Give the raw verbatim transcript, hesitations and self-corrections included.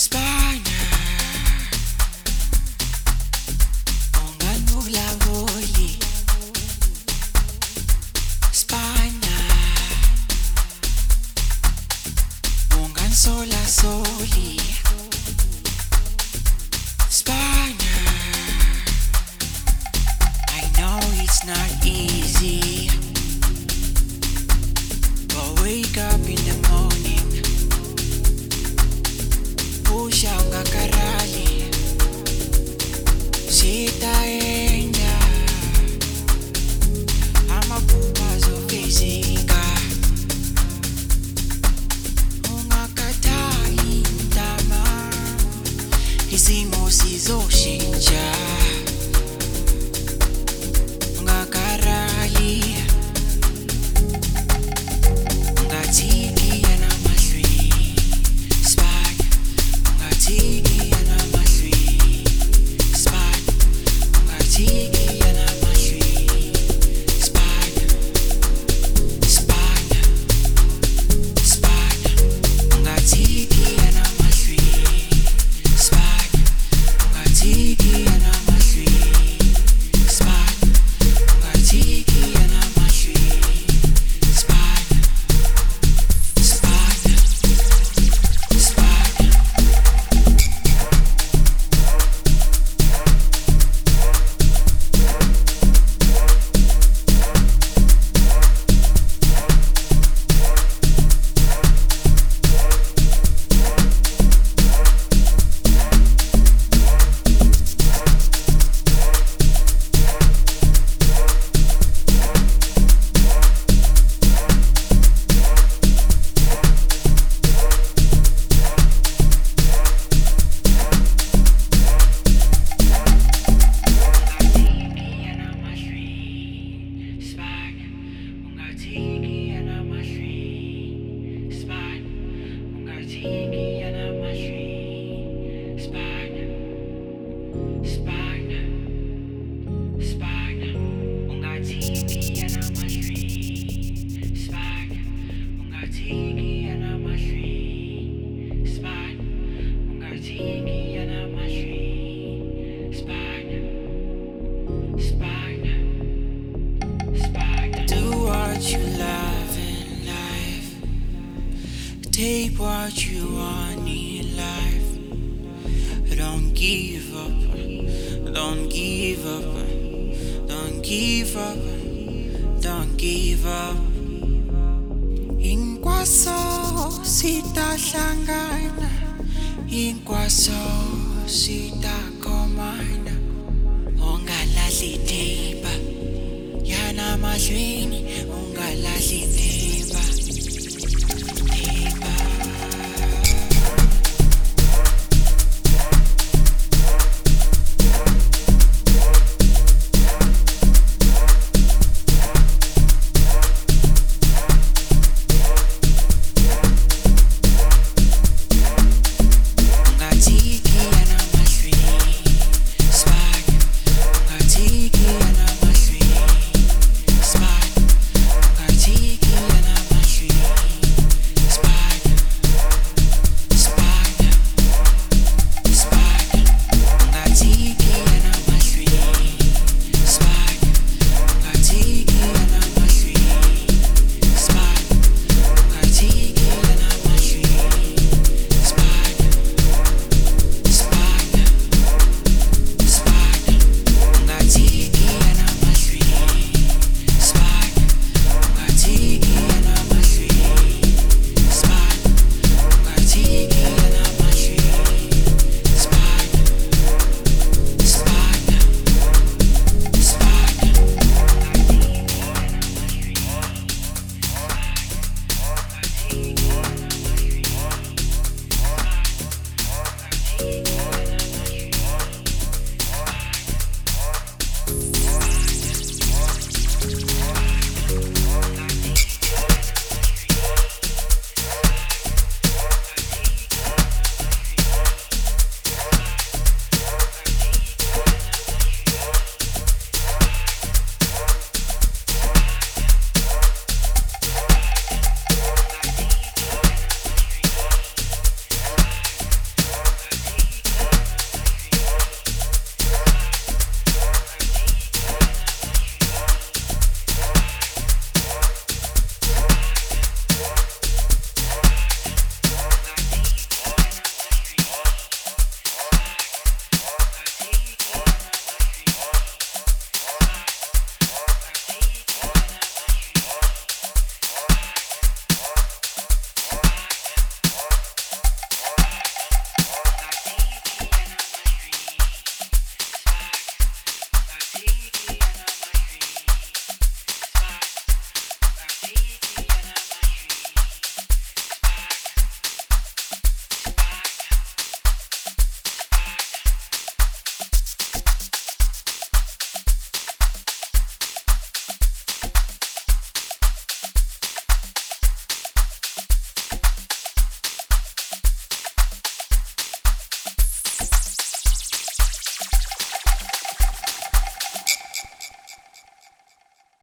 Spina, unganula holy. Spina, ungansola soli. Spina, I know it's not easy, but wake up in the morning, push out kakarali, sitaenda, amaphupha zofezeka, ungakhathali mntama, isimo sizoshintsha. Ungakarali, ungathiki yanamahlweni, Spina, ungathiki yanamahlweni, Spina, ungathiki yanamahlweni, Spina, Spina, Spina, ungathiki yanamahlweni, Spina, ungathiki yanamahlweni, Spina, ungathiki yanamahlweni, Spina, Spina, Spina. Do what you love in life. Take what you want in life. Don't give up. Don't give up. Don't give up. Don't give up. Inkwaso sitahlangana. Inkwaso sitakhomana. Ungalahli themba. Yanamahlweni ungalahli themba.